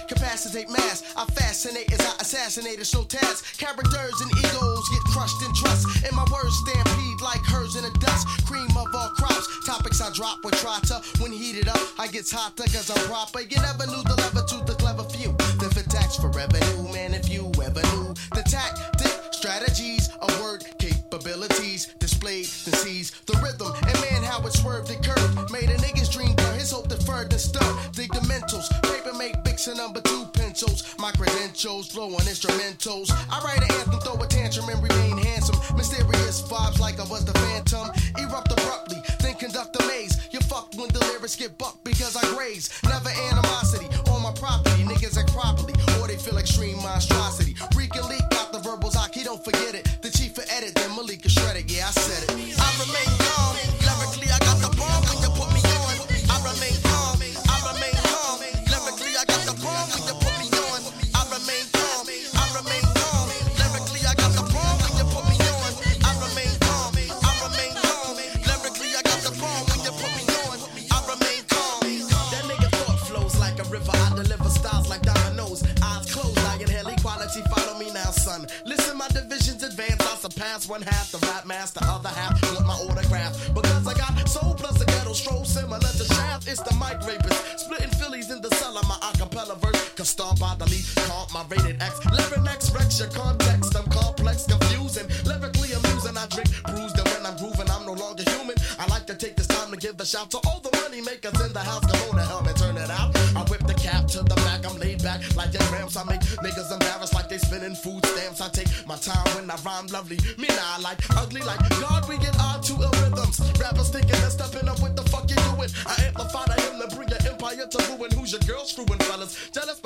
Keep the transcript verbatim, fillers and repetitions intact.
capacitate mass. I fascinate as I assassinate a show task. Characters and egos get crushed in trust. And my words stampede like hers in the dust. Cream of all crops, topics I drop with trotter. When heated up, I get hotter cause I'm proper. You never knew the lever to the clever few. The fit tax for revenue, man, if you ever knew the tactic, strategies of word capabilities displayed, then seize the rhythm. And man, how it swerved and curved. Made a nigga's dream burn, his hope deferred and stirred. Dig the mentals, paper make bics and number two pencils. My credentials, flow on instrumentals. I write an anthem, throw a tantrum and remain handsome. Mysterious vibes like I was the phantom. Erupt abruptly, then conduct a maze. You fucked when the lyrics get bucked because I graze. Never animosity on my property. Niggas act properly, or they feel extreme monstrosity. Reek and leak out the verbals, I don't forget it. The chief for edit, then Malika shredded. Yeah, I said it. I remain calm. Lyrically, I got the bomb when you put me on. I remain calm. I remain calm. Lyrically, I got the bomb when you put me on. I remain calm. I remain calm. Lyrically, I got the bomb when you put me on. I remain calm. I remain calm. Lyrically, I got the bomb when you put me on. I remain calm. That nigga thought flows like a river. I deliver styles like dominoes. Eyes closed, I inhale equality. Follow me now, son. Listen, my divisions advance. I surpass one half the rap master, other half want my autograph. Because I got soul plus a ghetto stroll similar to Shaft. It's the mic rapist, splitting Phillies in the cellar. My acapella verse, cause star by the lead, comp my rated X. Lyric X, Rex, your context. I'm complex, confusing, lyrically amusing. I drink, bruised, and when I'm grooving, I'm no longer human. I like to take this time to give a shout to all the money makers in the house. Come on, the helmet, turn it out. I whip the cap to the back, I'm laid back like that ramps. I make niggas embarrassed like they spinning food stamps. I take my time when I rhyme lovely. Me now I like ugly like God, we get on to ill rhythms. Rappers thinking they're stepping up, what the fuck you doing? I amplify the hymn to bring your empire to ruin. Who's your girl screwing fellas? Jealous